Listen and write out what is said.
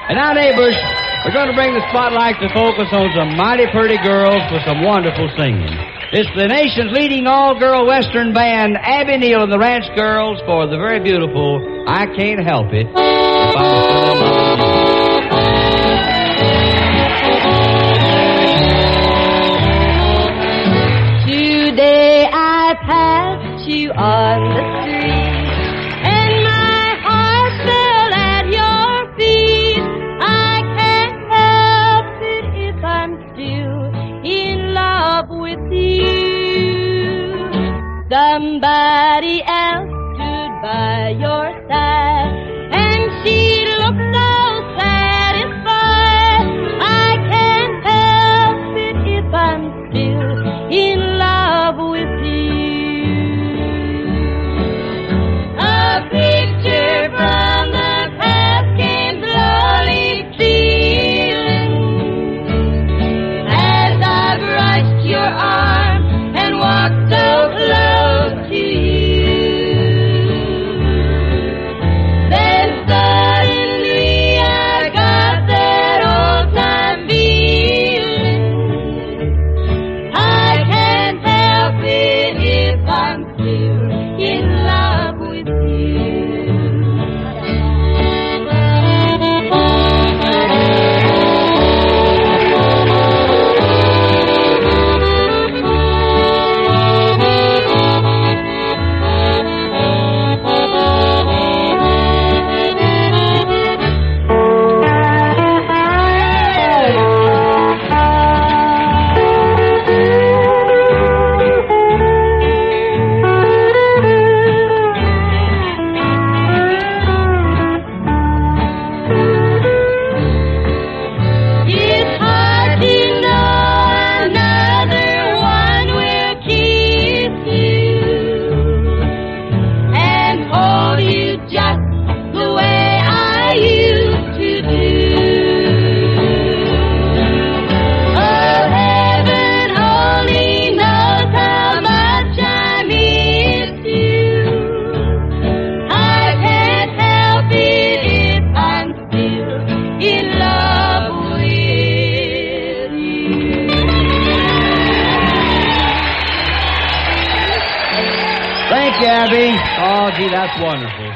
And now, neighbors, we're going to bring the spotlight to focus on some mighty pretty girls with some wonderful singing. It's the nation's leading all-girl Western band, Abby Neal and the Ranch Girls, for the very beautiful I Can't Help It. If I'm still in love with you. Today I passed you on the street, and my heart fell at your feet. I can't help it if I'm still in love with you. Somebody else stood by your side, and she looked so satisfied. I can't help it if I'm still in love with you. A picture from the past came slowly stealing as I brushed your arm and walked so close to you. Then suddenly I got that old time feeling. I can't help it if I'm still in love with you. It's hard to know another one will kiss you and hold you just the way I used to do. Oh, heaven only knows how much I miss you. I can't help it if I'm still in love with you. Thank you, Abby. Oh, gee, that's wonderful.